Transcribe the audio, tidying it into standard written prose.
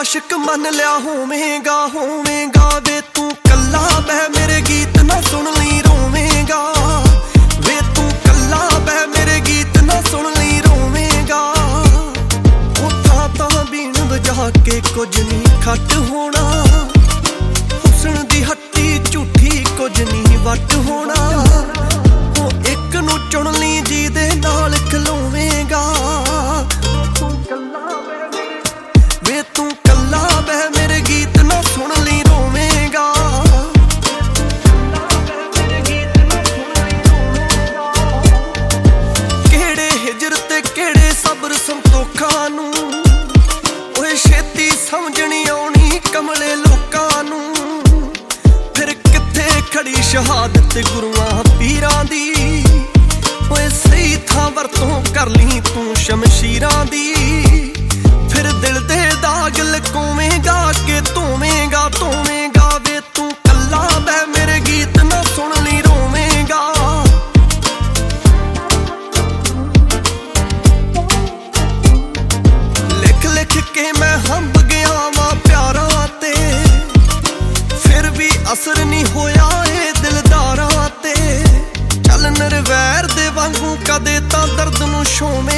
आशिक मन लिया होवेगा होवेगा वे तू कल्ला बह मेरे गीत ना सुन ली रोवेगा वे तू कल्ला बह मेरे गीत ना सुन ली रोवेगा उठा ता बीन बजा के कुछ नहीं खट होना हुस्न दी हट्टी झूठी कुछ नहीं वट होना वो एक नू चुन ली जी दे नाल खलोवेगा वे तू कल्ला बह मेरे गीत ना सुन ली रोवेगा केड़े हिजर ते केड़े सबर संतोखा नू ओए छेती समझनी आउणी कमले लोकां नू फिर कित्थे खड़ी शहादत गुरुआं पीरां दी ओए सही थां वरतों कर ली तू शमशीरां दी फिर दिल दे दाग लकोवेगा के धोवेगा धोवेगा वे तू कल्ला बह मेरे गीत ना सुन ली रोवेगा लिख लिख के मैं हंब गया वां प्यारां ते फिर भी असर नहीं होया ए दिलदारां ते चल नरवैर दे वांगू कदे तां दर्द नू छोवें